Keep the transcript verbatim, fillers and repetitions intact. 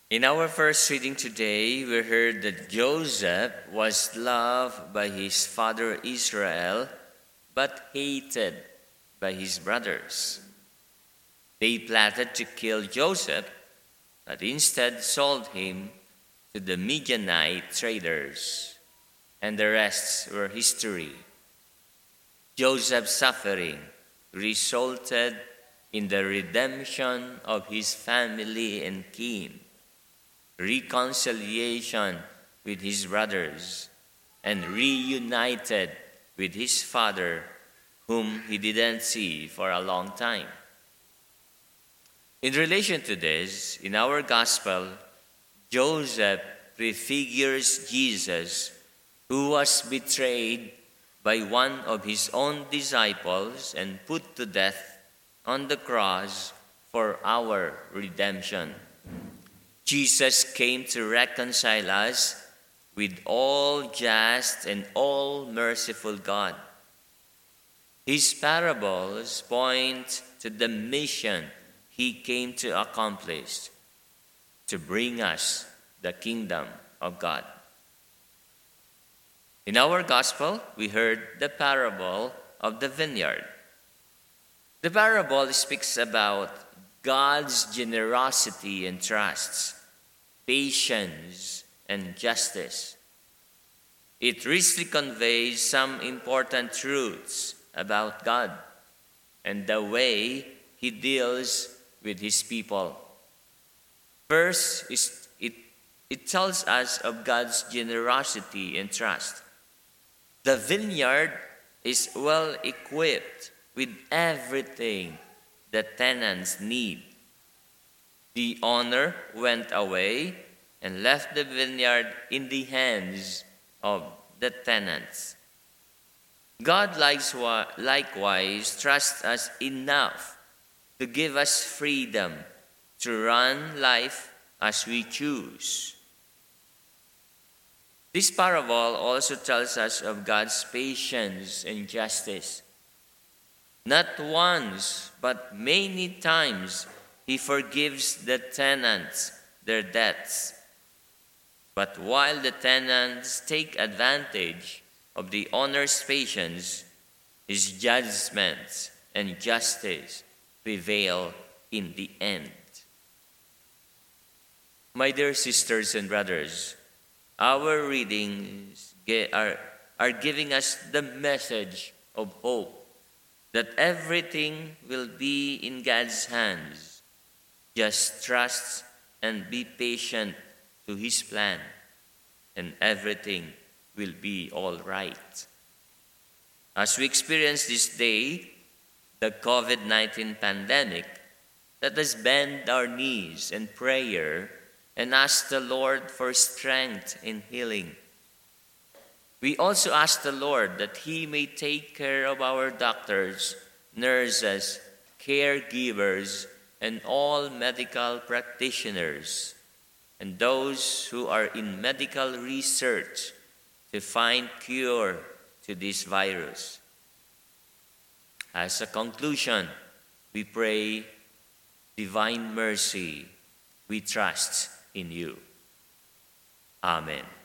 In our first reading today, we heard that Joseph was loved by his father Israel, but hated by his brothers. They plotted to kill Joseph, but instead sold him to the Midianite traders, and the rest were history. Joseph's suffering resulted in the redemption of his family and kin, reconciliation with his brothers, and reunited with his father, whom he didn't see for a long time. In relation to this, in our gospel, Joseph prefigures Jesus, who was betrayed by one of his own disciples and put to death on the cross for our redemption. Jesus came to reconcile us with all just and all merciful God. His parables point to the mission he came to accomplish, to bring us the kingdom of God. In our gospel, we heard the parable of the vineyard. The parable speaks about God's generosity and trust, patience and justice. It richly conveys some important truths about God and the way He deals with His people. First, is it, it tells us of God's generosity and trust. The vineyard is well equipped with everything the tenants need. The owner went away and left the vineyard in the hands of the tenants. God likewise trusts us enough to give us freedom to run life as we choose. This parable also tells us of God's patience and justice. Not once, but many times, He forgives the tenants their debts. But while the tenants take advantage of the owner's patience, His judgments and justice prevail in the end. My dear sisters and brothers, our readings are, are giving us the message of hope that everything will be in God's hands. Just trust and be patient to His plan, and everything will be all right. As we experience this day, the covid nineteen pandemic, let us bend our knees in prayer and ask the Lord for strength in healing. We also ask the Lord that He may take care of our doctors, nurses, caregivers, and all medical practitioners, and those who are in medical research to find cure to this virus. As a conclusion, we pray, Divine Mercy, we trust in You. Amen.